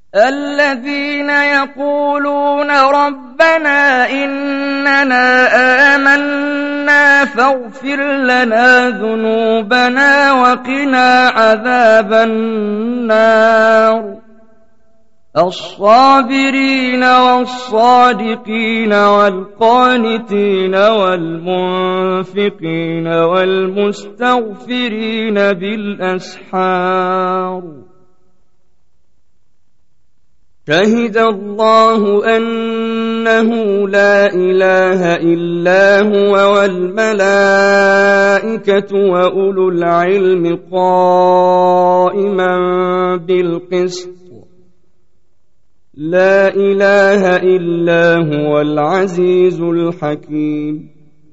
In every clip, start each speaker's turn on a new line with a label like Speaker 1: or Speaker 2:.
Speaker 1: الذين يقولون ربنا إننا آمنا فاغفر لنا ذنوبنا وقنا عذاب النار الصابرين والصادقين والقانتين والمنفقين والمستغفرين بالأسحار شهد الله أنه لا إله إلا هو والملائكة وأولو العلم قائما بالقسط لا إله إلا هو العزيز الحكيم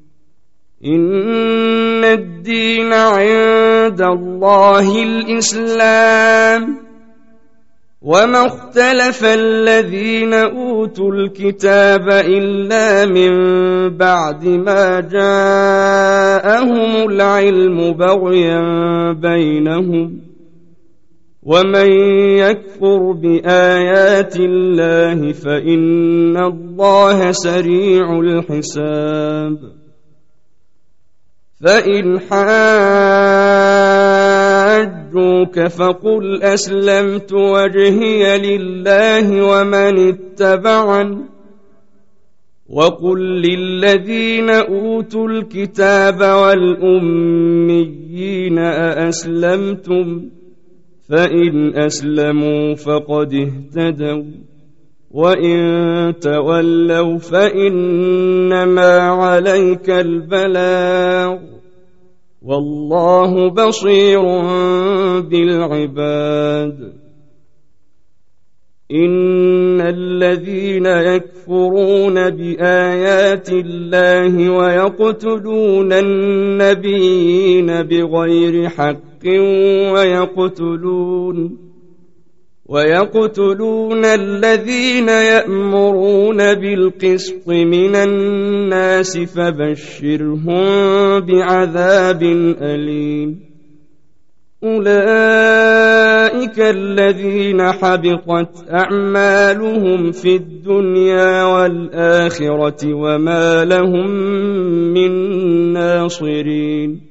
Speaker 1: إن الدين عند الله الإسلام وما اختلف الذين أوتوا الكتاب إلا من بعد ما جاءهم العلم بغيا بينهم ومن يكفر بآيات الله فإن الله سريع الحساب فإن حاجوك فقل أسلمت وجهي لله ومن اتبعني وقل للذين أوتوا الكتاب والأميين أأسلمتم فإن أسلموا فقد اهتدوا وإن تولوا فإنما عليك البلاغ والله بصير بالعباد إن الذين يكفرون بآيات الله ويقتلون النبيين بغير حق ويقتلون الذين يأمرون بالقسط من الناس فبشرهم بعذاب أليم أولئك الذين حبطت أعمالهم في الدنيا والآخرة وما لهم من ناصرين